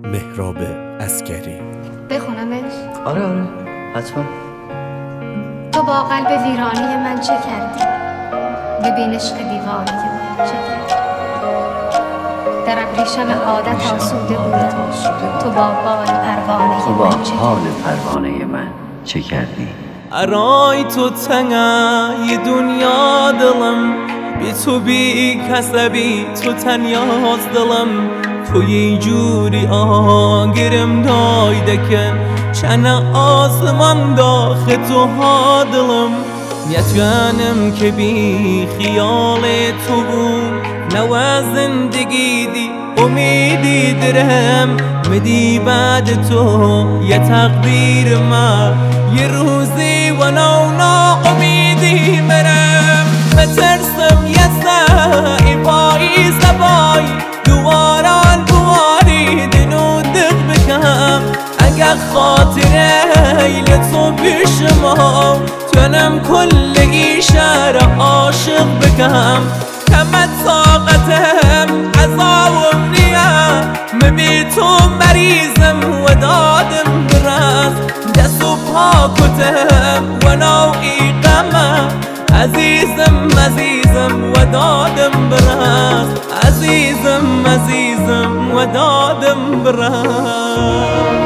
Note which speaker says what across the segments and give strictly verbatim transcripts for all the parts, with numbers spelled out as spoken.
Speaker 1: مهراب عسگری.
Speaker 2: بخونمش؟
Speaker 3: آره آره حتما.
Speaker 2: تو با قلب ویرانی من چه کردی؟ ببین عشق دیوانه من چه کردی؟ در ابریشم عادت آسوده بودم، تو با بال پروانه
Speaker 3: تو با
Speaker 2: من چه
Speaker 3: حال
Speaker 2: کردی؟
Speaker 3: پروانه من چه کردی؟
Speaker 4: ارای تو تنگه دنیا دلم، بی تو بی کسبی تو تنیاز دلم. تو یه جوری آگرم دایده که چنه آسمان داخ تو ها دلم. نتوانم که بی خیال تو بود، نو زندگی دی امیدی درم. مدی بعد تو یه تقدیر ما، یه روزی و نو نا امیدی مرم. بترسم یه سعی پایی زبای دواران دواری دنو دق بکم. اگر خاطر ایل تو پیش ما، تنم کل ایشار عاشق بکم. کمت طاقتم عذابم نیا، مبی تو مریضم و دادم برس. دست و پا کتم و نوعی غمم، عزیزم عزیزم و دادم برس. عزیزم عزیزم و دادم برس.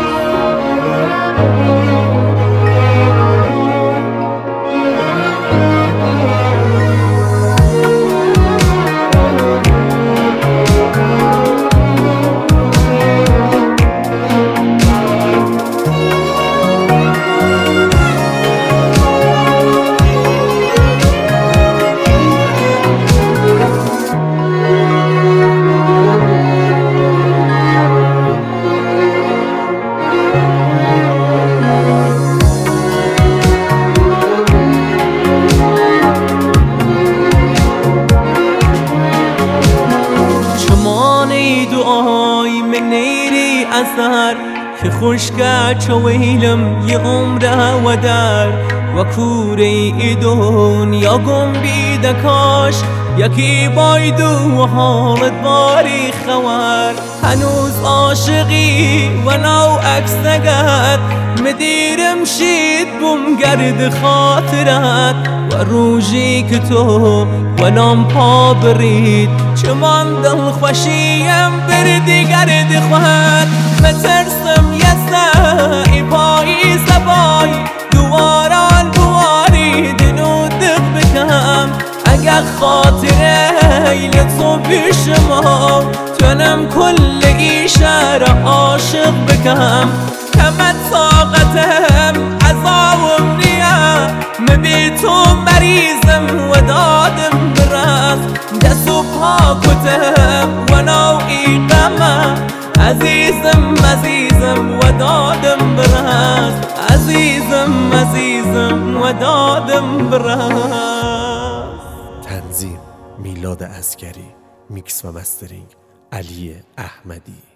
Speaker 4: دعای من نیری اثر که خوشگه چویلم یه عمره و در و کوره ای دنیا گم بیده. کاش یکی بایدو و حالت باری خوار. هنوز عاشقی و نو عکس نگد، مدیرم شید بم گرد خاطرت. و روژی که تو و نام پا برید، چمان دل خوشیم بردی گرد خواهد. بترسم یه سعی پایی زبای دواران دواری دنو دق بکم. اگر خاطر ایل تو پیش ما، تنم کل ایشار عاشق بکم. کمت طاقتم عذابم نیا، مبی تو مریضم و دادم برس. دست و پا کتم و نوعی غمم، عزیزم عزیزم و دادم برس. عزیزم عزیزم و دادم برس.
Speaker 1: تنظیم میلاد عسگری. میکس و مسترینگ علی احمدی.